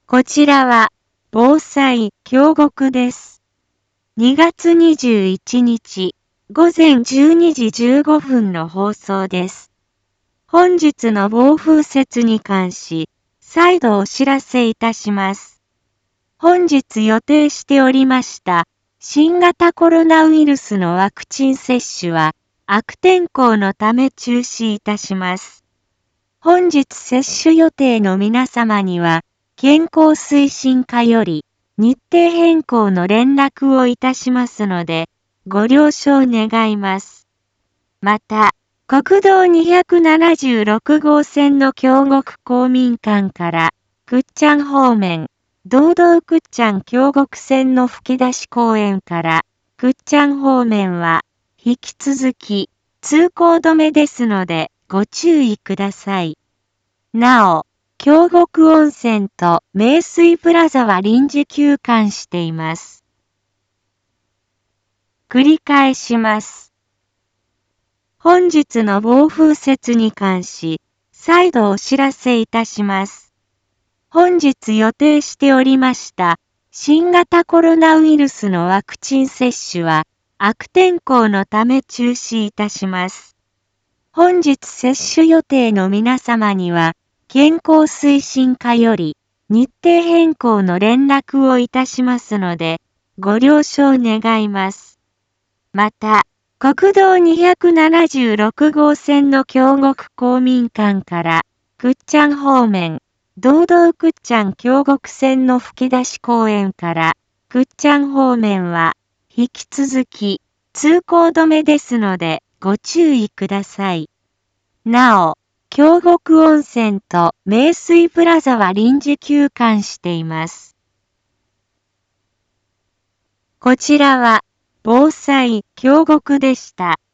こちらは、防災京極です。2月21日、午前12時15分の放送です。本日の暴風雪に関し、再度お知らせいたします。本日予定しておりました、新型コロナウイルスのワクチン接種は、悪天候のため中止いたします。本日接種予定の皆様には、健康推進課より日程変更の連絡をいたしますので、ご了承願います。また、国道276号線の京極公民館から、倶知安方面、道道倶知安京極線の吹き出し公園から、倶知安方面は、引き続き、通行止めですので、ご注意ください。なお、京極温泉と名水プラザは臨時休館しています。繰り返します。本日の暴風雪に関し、再度お知らせいたします。本日予定しておりました、新型コロナウイルスのワクチン接種は、悪天候のため中止いたします。本日接種予定の皆様には、健康推進課より日程変更の連絡をいたしますので、ご了承願います。また、国道276号線の京極公民館から倶知安方面、道道倶知安京極線の吹き出し公園から倶知安方面は引き続き通行止めですのでご注意ください。なお、京極温泉と名水プラザは臨時休館しています。こちらは、防災京極でした。